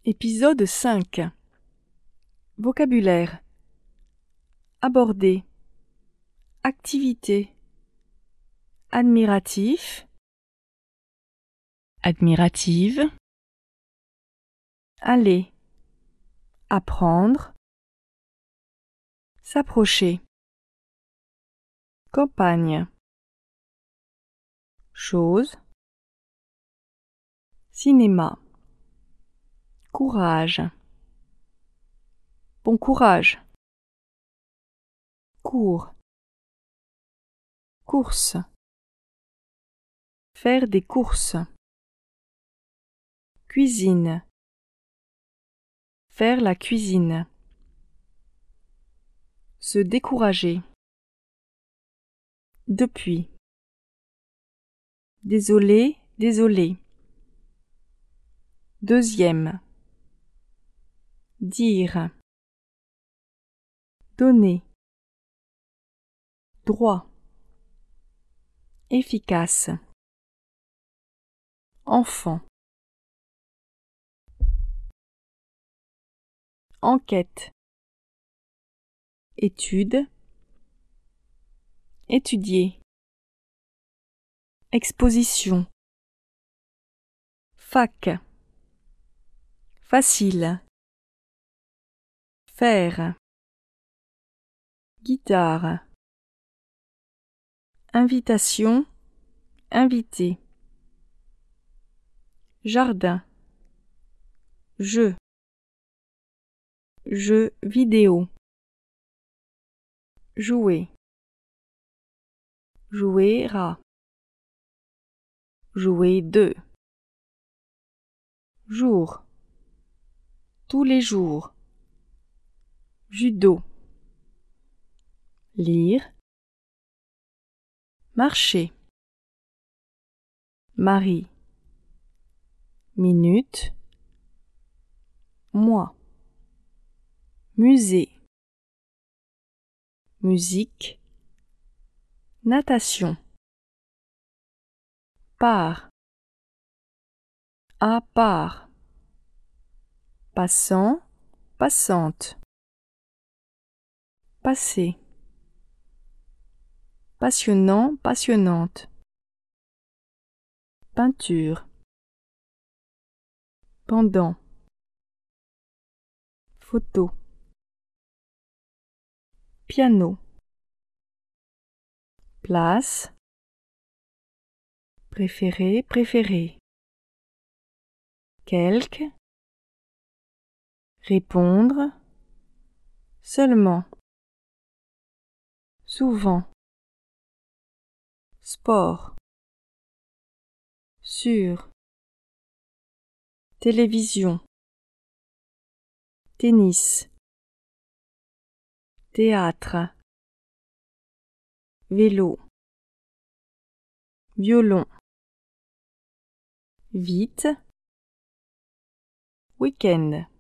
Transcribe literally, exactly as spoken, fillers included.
Épisode cinq. Vocabulaire. Aborder. Activité. Admiratif. Admirative. Aller. Apprendre. S'approcher. Campagne. Chose. Cinéma. Courage. Bon courage. Cours. Course. Faire des courses. Cuisine. Faire la cuisine. Se décourager. Depuis. Désolé, désolé. Deuxième. Dire. Donner. Droit. Efficace. Enfant. Enquête. Étude. Étudier. Exposition. Fac. Facile. Faire. Guitare. Invitation. Inviter. Jardin. Jeu. Jeu vidéo. Jouer. Jouer à. Jouer de. Jour. Tous les jours. Judo. Lire. Marcher. Marie. Minute. Mois. Musée. Musique. Natation. Part. À part. Passant. Passante. Passer. Passionnant, passionnante. Peinture. Pendant. Photo. Piano. Place. Préféré, préféré. Quelque. Répondre. Seulement. Souvent. Sport. Sur. Télévision. Tennis. Théâtre. Vélo. Violon. Vite. Week-end.